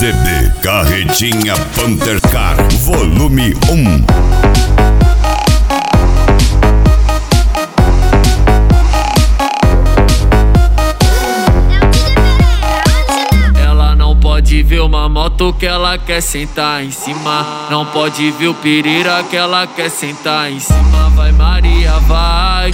CD Carretinha Pantercar, volume 1. Pode ver uma moto que ela quer sentar em cima. Não pode ver o pirira que ela quer sentar em cima. Vai Maria, vai.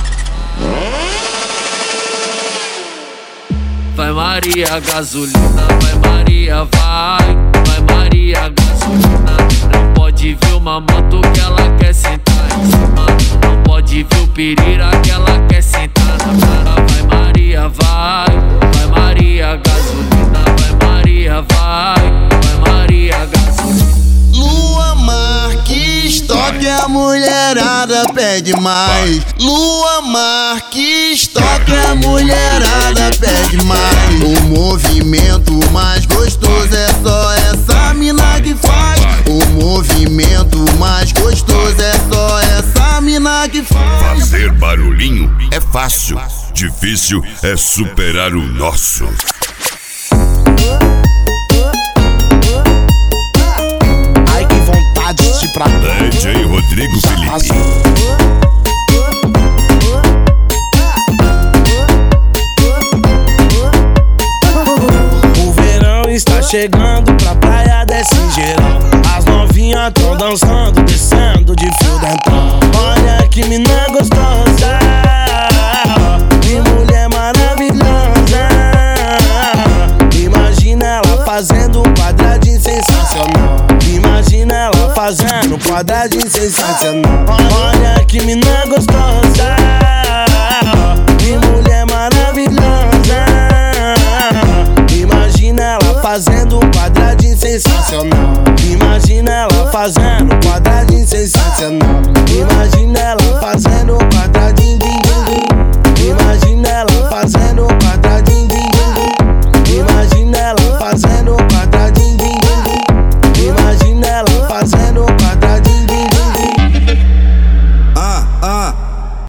Vai Maria, gasolina. Vai Maria, vai. Vai Maria, gasolina. Não pode ver uma moto que ela quer sentar em cima. Não pode ver o pirira que ela quer sentar na cara. Vai Maria, vai. Vai Maria, gasolina. Vai Maria, vai Maria, gasolina. Lua Marques, toque a mulherada pede mais. Lua Marques, toque a mulherada pede mais. O movimento mais gostoso é só essa mina que faz. O movimento mais gostoso é só essa mina que faz. Fazer barulhinho é fácil, difícil é superar o nosso. DJ Rodrigo Felipe. O verão está chegando pra praia desse geral. As novinhas tão dançando, descendo de fio dental. Olha que mina gostosa, que mulher maravilhosa. Imagina ela fazendo um quadradinho sensacional. Imagina ela fazendo um quadradinho sensacional. Olha que mina gostosa,